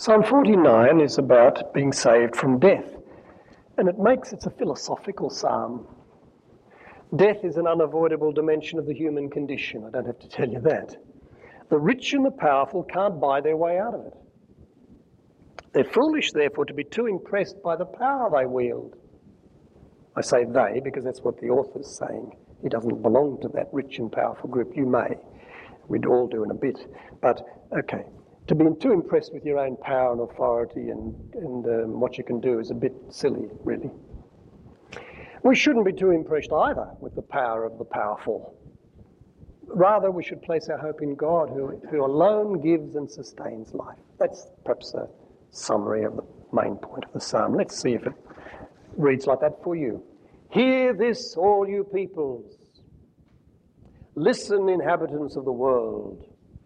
Psalm 49 is about being saved from death, and it's a philosophical psalm. Death is an unavoidable dimension of the human condition. I don't have to tell you that. The rich and the powerful can't buy their way out of it. They're foolish, therefore, to be too impressed by the power they wield. I say they because that's what the author's saying. He doesn't belong to that rich and powerful group. You may. We'd all do in a bit. But, okay, to be too impressed with your own power and authority and what you can do is a bit silly, really. We shouldn't be too impressed either with the power of the powerful. Rather, we should place our hope in God, who alone gives and sustains life. That's perhaps a summary of the main point of the psalm. Let's see if it reads like that for you. Hear this, all you peoples. Listen, inhabitants of the world.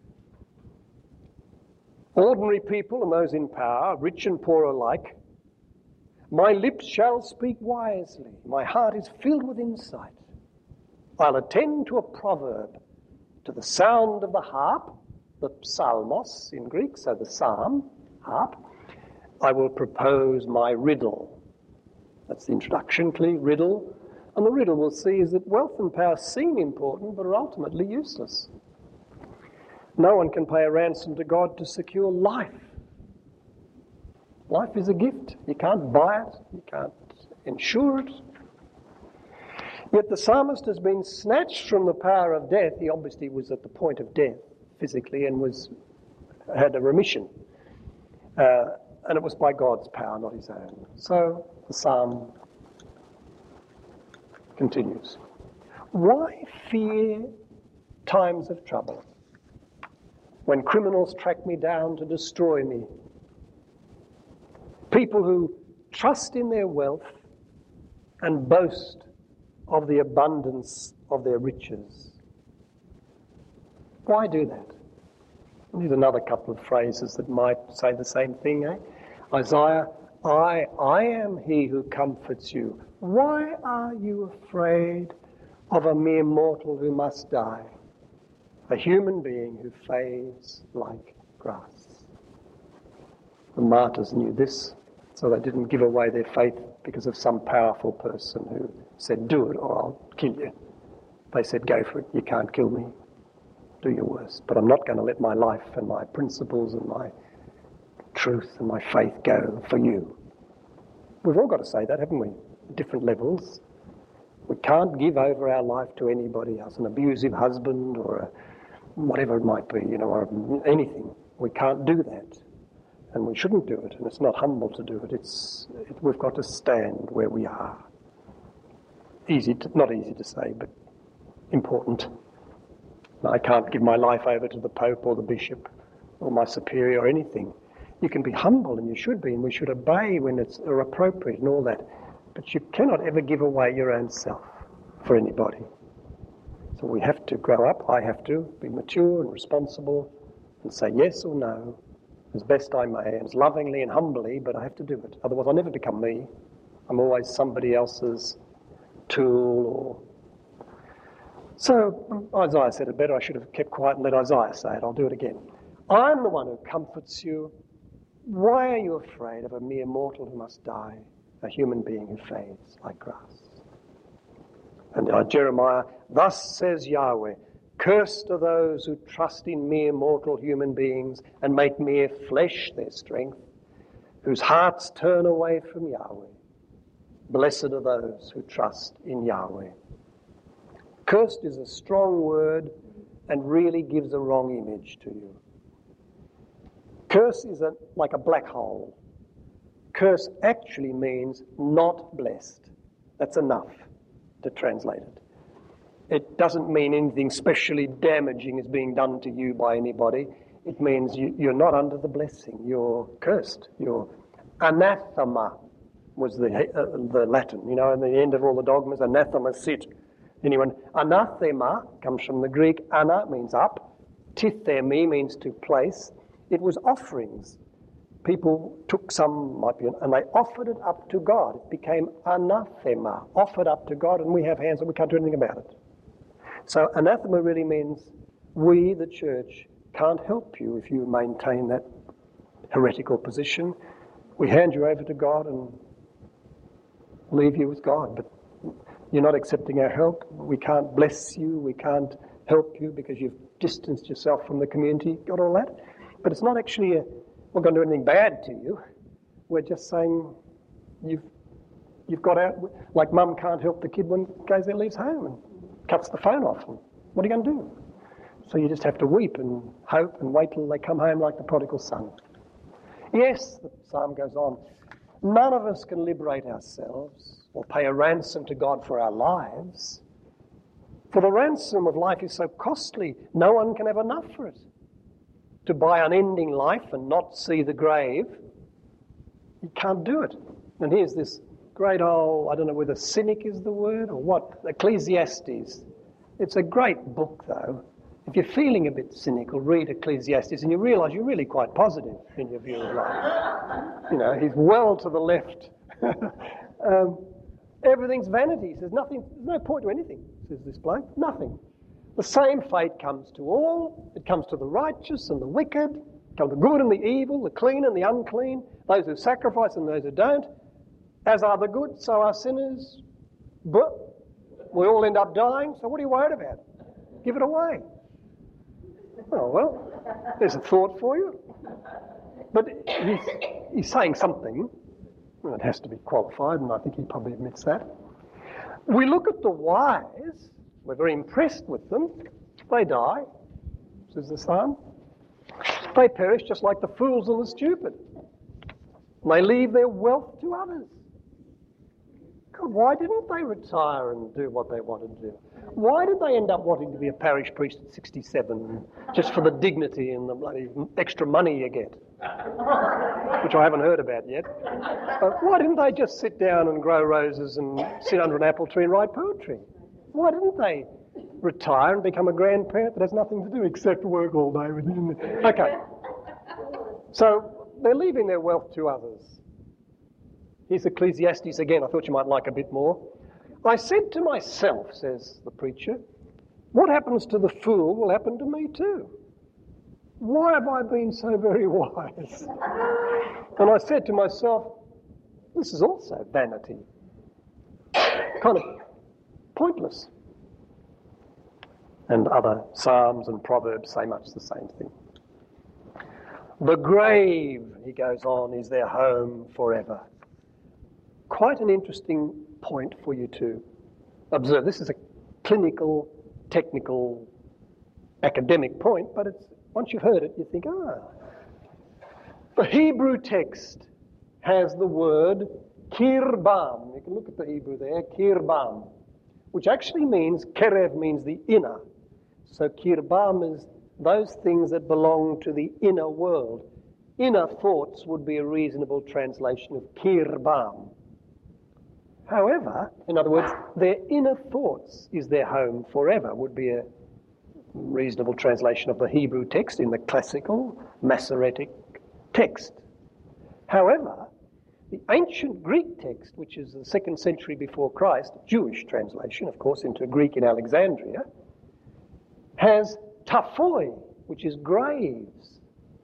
Ordinary people and those in power, rich and poor alike. My lips shall speak wisely. My heart is filled with insight. I'll attend to a proverb, to the sound of the harp, the psalmos in Greek, so the psalm, harp. I will propose my riddle. That's the introduction, clearly, riddle. And the riddle we'll see is that wealth and power seem important, but are ultimately useless. No one can pay a ransom to God to secure life. Life is a gift. You can't buy it. You can't insure it. Yet the psalmist has been snatched from the power of death. He obviously was at the point of death physically and had a remission. And it was by God's power, not his own. So the psalm continues. Why fear times of trouble, when criminals track me down to destroy me? People who trust in their wealth and boast of the abundance of their riches. Why do that? Here's another couple of phrases that might say the same thing, Isaiah, I am he who comforts you. Why are you afraid of a mere mortal who must die? A human being who fades like grass. The martyrs knew this, so they didn't give away their faith because of some powerful person who said, do it or I'll kill you. They said, go for it, you can't kill me. Do your worst. But I'm not going to let my life and my principles and my truth and my faith go for you. We've all got to say that, haven't we? At different levels. We can't give over our life to anybody else, an abusive husband or whatever it might be, or anything. We can't do that. And we shouldn't do it, and it's not humble to do it. We've got to stand where we are. Not easy to say, but important. I can't give my life over to the Pope or the Bishop or my superior or anything. You can be humble, and you should be, and we should obey when it's appropriate and all that. But you cannot ever give away your own self for anybody. So we have to grow up. I have to be mature and responsible and say yes or no as best I may, as lovingly and humbly, but I have to do it. Otherwise I'll never become me. I'm always somebody else's tool So Isaiah said it better. I should have kept quiet and let Isaiah say it. I'll do it again. I'm the one who comforts you. Why are you afraid of a mere mortal who must die, a human being who fades like grass? And Jeremiah, thus says Yahweh, cursed are those who trust in mere mortal human beings and make mere flesh their strength, whose hearts turn away from Yahweh. Blessed are those who trust in Yahweh. Cursed is a strong word and really gives a wrong image to you. Curse is like a black hole. Curse actually means not blessed. That's enough to translate it. It doesn't mean anything specially damaging is being done to you by anybody. It means you're not under the blessing. You're cursed. You're anathema was the Latin. In the end of all the dogmas, anathema sit. Anathema comes from the Greek. Ana means up. Tithemi means to place. It was offerings. People took some, and they offered it up to God. It became anathema, offered up to God, and we have hands and we can't do anything about it. So anathema really means we, the church, can't help you if you maintain that heretical position. We hand you over to God and leave you with God. But you're not accepting our help. We can't bless you. We can't help you because you've distanced yourself from the community. Got all that? But it's not actually we're going to do anything bad to you. We're just saying you've got out. Like mum can't help the kid when it goes there, leaves home and cuts the phone off. And what are you going to do? So you just have to weep and hope and wait till they come home like the prodigal son. Yes, the psalm goes on. None of us can liberate ourselves or pay a ransom to God for our lives. For the ransom of life is so costly, no one can have enough for it. To buy unending life and not see the grave, you can't do it. And here's this great old, I don't know whether cynic is the word or what, Ecclesiastes. It's a great book though. If you're feeling a bit cynical, read Ecclesiastes and you realise you're really quite positive in your view of life. You know, he's well to the left. Everything's vanity. He says nothing, there's no point to anything, says this bloke. Nothing. The same fate comes to all. It comes to the righteous and the wicked, comes the good and the evil, the clean and the unclean, those who sacrifice and those who don't. As are the good, so are sinners. But we all end up dying, so what are you worried about? Give it away. Oh, well, there's a thought for you. But he's saying something. Well, it has to be qualified, and I think he probably admits that. We look at the wise. We're very impressed with them. They die, says the psalm. They perish just like the fools and the stupid. And they leave their wealth to others. God, why didn't they retire and do what they wanted to do? Why did they end up wanting to be a parish priest at 67 just for the dignity and the bloody extra money you get? Which I haven't heard about yet. Why didn't they just sit down and grow roses and sit under an apple tree and write poetry? Why didn't they retire and become a grandparent that has nothing to do except work all day with you? Okay. So they're leaving their wealth to others. Here's Ecclesiastes again. I thought you might like a bit more. I said to myself, says the preacher, what happens to the fool will happen to me too. Why have I been so very wise? And I said to myself, this is also vanity. Kind of pointless. And other psalms and proverbs say much the same thing. The grave, he goes on, is their home forever. Quite an interesting point for you to observe. This is a clinical, technical, academic point, but it's once you've heard it, you think, The Hebrew text has the word kirbam. You can look at the Hebrew there, kirbam, which actually means, kerev means the inner. So kirbam is those things that belong to the inner world. Inner thoughts would be a reasonable translation of kirbam. However, in other words, their inner thoughts is their home forever would be a reasonable translation of the Hebrew text in the classical Masoretic text. However, the ancient Greek text, which is the 2nd century before Christ, Jewish translation, of course, into Greek in Alexandria, has taphoi, which is graves.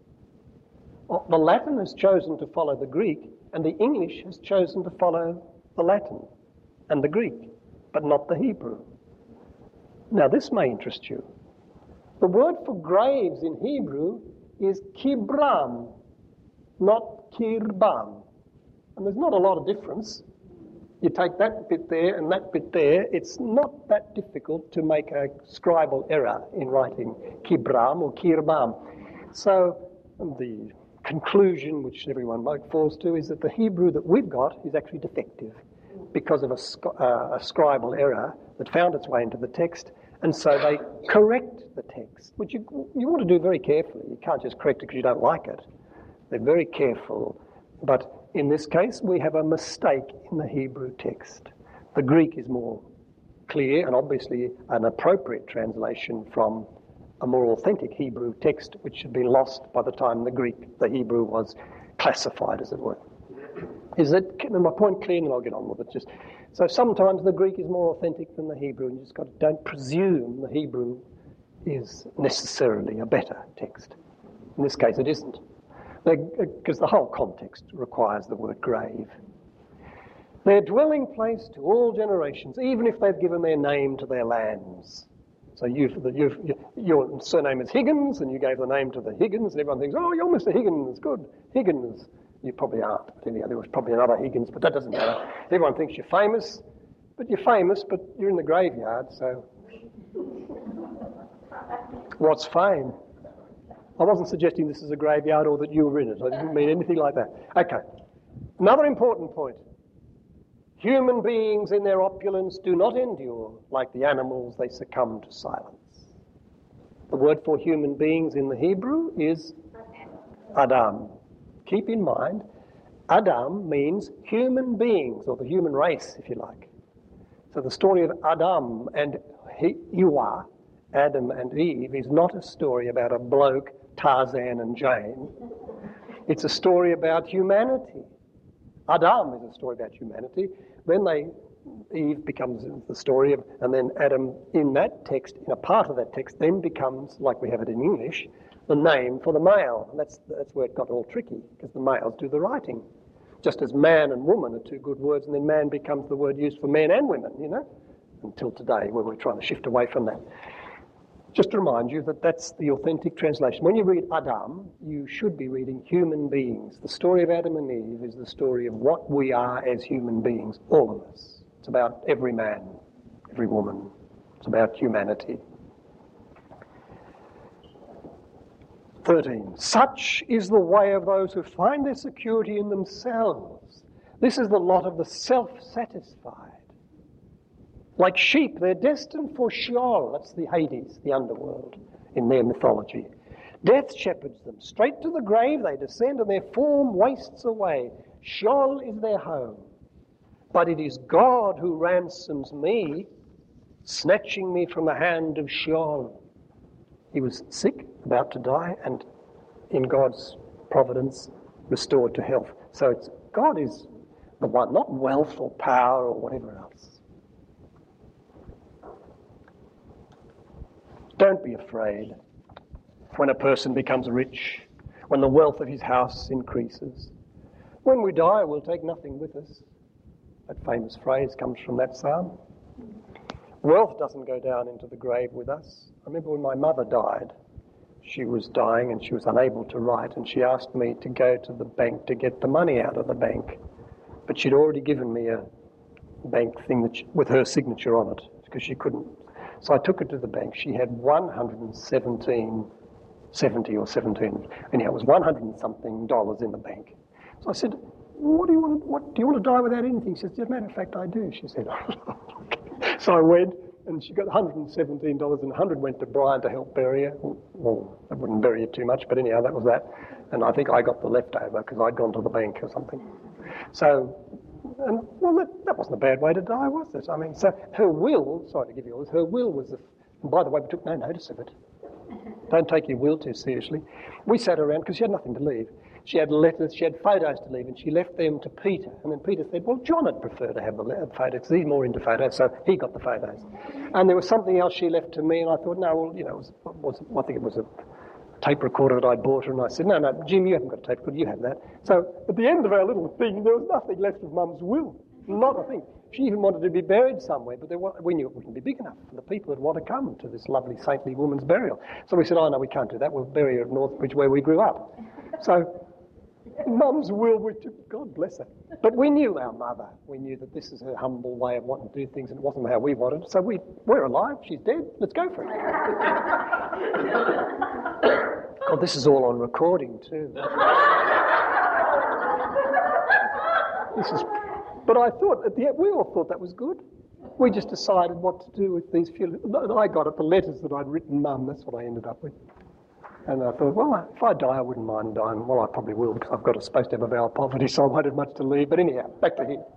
The Latin has chosen to follow the Greek, and the English has chosen to follow the Latin and the Greek, but not the Hebrew. Now, this may interest you. The word for graves in Hebrew is kibram, not kirbam. And there's not a lot of difference. You take that bit there and that bit there, it's not that difficult to make a scribal error in writing kibram or kirbam. So the conclusion, which everyone falls to, is that the Hebrew that we've got is actually defective because of a scribal error that found its way into the text. And so they correct the text, which you want to do very carefully. You can't just correct it because you don't like it. They're very careful. But in this case, we have a mistake in the Hebrew text. The Greek is more clear and obviously an appropriate translation from a more authentic Hebrew text, which had been lost by the time the Hebrew was classified, as it were. Is my point clear? And then I'll get on with it. So sometimes the Greek is more authentic than the Hebrew, and you just don't presume the Hebrew is necessarily a better text. In this case, it isn't. Because the whole context requires the word grave. Their dwelling place to all generations, even if they've given their name to their lands. So your surname is Higgins, and you gave the name to the Higgins, and everyone thinks, oh, you're Mr. Higgins, good, Higgins. You probably aren't. But anyhow, there was probably another Higgins, but that doesn't matter. Everyone thinks you're famous, but you're in the graveyard, so what's fame? I wasn't suggesting this is a graveyard or that you were in it. I didn't mean anything like that. Okay. Another important point. Human beings in their opulence do not endure. Like the animals, they succumb to silence. The word for human beings in the Hebrew is Adam. Keep in mind, Adam means human beings, or the human race, if you like. So the story of Adam and Ewa, Adam and Eve, is not a story about a bloke, Tarzan and Jane. It's a story about humanity. Adam is a story about humanity. Then Eve becomes the story of, and then Adam in that text, in a part of that text, then becomes, like we have it in English, the name for the male. And that's where it got all tricky, because the males do the writing. Just as man and woman are two good words, and then man becomes the word used for men and women, until today, where we're trying to shift away from that. Just to remind you that that's the authentic translation. When you read Adam, you should be reading human beings. The story of Adam and Eve is the story of what we are as human beings, all of us. It's about every man, every woman. It's about humanity. 13. Such is the way of those who find their security in themselves. This is the lot of the self-satisfied. Like sheep, they're destined for Sheol. That's the Hades, the underworld, in their mythology. Death shepherds them. Straight to the grave they descend, and their form wastes away. Sheol is their home. But it is God who ransoms me, snatching me from the hand of Sheol. He was sick, about to die, and in God's providence, restored to health. So God is the one, not wealth or power or whatever else. Don't be afraid when a person becomes rich, when the wealth of his house increases. When we die, we'll take nothing with us. That famous phrase comes from that psalm. Wealth doesn't go down into the grave with us. I remember when my mother died, she was dying and she was unable to write, and she asked me to go to the bank to get the money out of the bank. But she'd already given me a bank thing with her signature on it, because she couldn't. So I took her to the bank. She had 117 or 17. Anyhow, it was $100 and something in the bank. So I said, do you want to die without anything? She said, as a matter of fact, I do. She said, so I went, and she got $117, and $100 went to Brian to help bury her. Well, I wouldn't bury her too much, but anyhow, that was that. And I think I got the leftover because I'd gone to the bank or something. So, that wasn't a bad way to die, was it? I mean, so her will, sorry to give you all this, her will was, and by the way, we took no notice of it. Don't take your will too seriously. We sat around because she had nothing to leave. She had letters, she had photos to leave, and she left them to Peter. And then Peter said, well, John would prefer to have the photos because he's more into photos, so he got the photos. And there was something else she left to me, and I thought, no, well, I think it was a tape recorder that I bought her, and I said, no, Jim, you haven't got a tape recorder, you have that. So at the end of our little thing, there was nothing left of Mum's will. Not a thing. She even wanted to be buried somewhere, but we knew it wouldn't be big enough for the people who'd want to come to this lovely saintly woman's burial. So we said, oh no, we can't do that, we'll bury her at Northbridge where we grew up. So Mum's will, God bless her. But we knew our mother. We knew that this is her humble way of wanting to do things, and it wasn't how we wanted. So we're alive, she's dead, let's go for it. God, this is all on recording too. But I thought, at the end, we all thought that was good. We just decided what to do with these few. I got it, the letters that I'd written Mum, that's what I ended up with. And I thought, well, if I die, I wouldn't mind dying. Well, I probably will, because I've supposed to have a vow of poverty, so I won't have much to leave. But anyhow, back to him.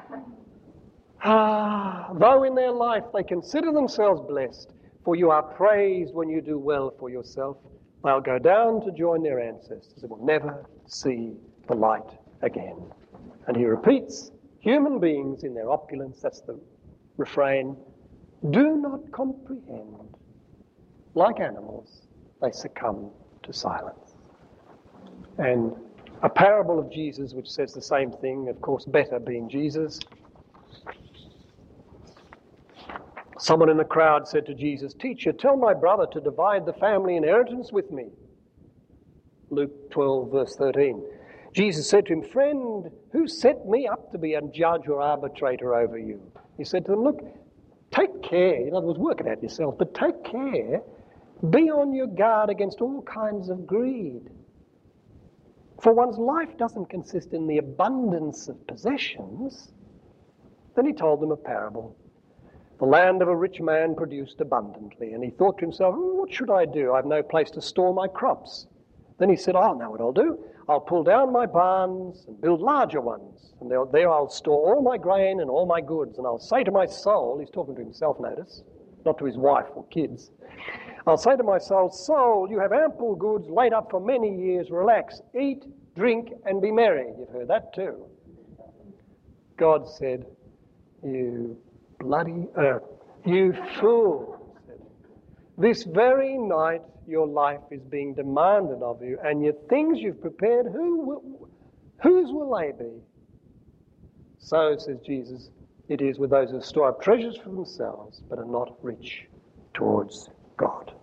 Though in their life they consider themselves blessed, for you are praised when you do well for yourself, they'll go down to join their ancestors and will never see the light again. And he repeats, human beings in their opulence, that's the refrain, do not comprehend. Like animals, they succumb to silence. And a parable of Jesus which says the same thing, of course, better being Jesus. Someone in the crowd said to Jesus, "Teacher, tell my brother to divide the family inheritance with me." Luke 12, verse 13. Jesus said to him, "Friend, who set me up to be a judge or arbitrator over you?" He said to them, "Look, take care." In other words, work it out yourself, but take care. Be on your guard against all kinds of greed. For one's life doesn't consist in the abundance of possessions. Then he told them a parable. The land of a rich man produced abundantly, and he thought to himself, "What should I do? I have no place to store my crops." Then he said, "I know what I'll do. I'll pull down my barns and build larger ones, and there I'll store all my grain and all my goods, and I'll say to my soul," he's talking to himself, notice, not to his wife or kids, "I'll say to my soul, soul, you have ample goods laid up for many years. Relax, eat, drink, and be merry." You've heard that too. God said, "You bloody earth, you fool. This very night your life is being demanded of you, and your things you've prepared, whose will they be?" So, says Jesus, it is with those who store up treasures for themselves, but are not rich towards God.